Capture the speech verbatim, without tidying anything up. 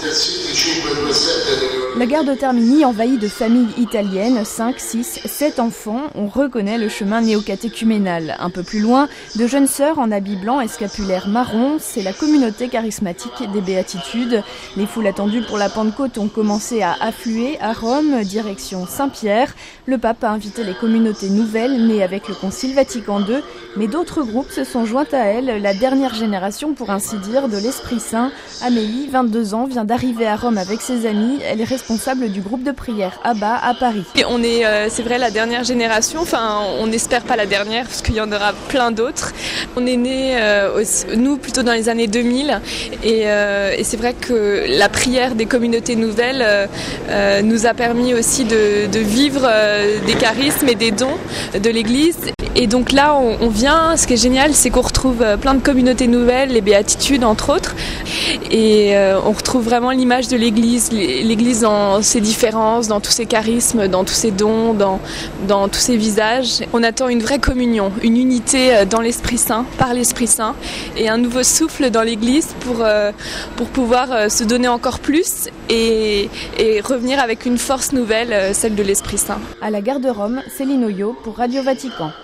La gare de Termini envahie de familles italiennes, cinq, six, sept enfants. On reconnaît le chemin néocatéchuménal. Un peu plus loin, de jeunes sœurs en habits blancs et scapulaires marrons. C'est la communauté charismatique des Béatitudes. Les foules attendues pour la Pentecôte ont commencé à affluer à Rome, direction Saint-Pierre. Le pape a invité les communautés nouvelles, nées avec le Concile Vatican deux. Mais d'autres groupes se sont joints à elle. La dernière génération, pour ainsi dire, de l'Esprit Saint. Amélie, vingt-deux ans, vient d'arriver à Rome avec ses amis. Elle est responsable du groupe de prière Abba à Paris. Et on est, euh, c'est vrai, la dernière génération. Enfin, on n'espère pas la dernière parce qu'il y en aura plein d'autres. On est nés, euh, aussi, nous, plutôt dans les années deux mille. Et, euh, et c'est vrai que la prière des communautés nouvelles euh, euh, nous a permis aussi de, de vivre euh, des charismes et des dons de l'Église. Et donc là, on, on vient, ce qui est génial, c'est qu'on retrouve plein de communautés nouvelles, les Béatitudes entre autres. Et euh, on retrouve vraiment l'image de l'Église, l'Église dans ses différences, dans tous ses charismes, dans tous ses dons, dans, dans tous ses visages. On attend une vraie communion, une unité dans l'Esprit Saint, par l'Esprit Saint, et un nouveau souffle dans l'Église pour, euh, pour pouvoir euh, se donner encore plus et, et revenir avec une force nouvelle, euh, celle de l'Esprit Saint. À la gare de Rome, Céline Oyo pour Radio Vatican.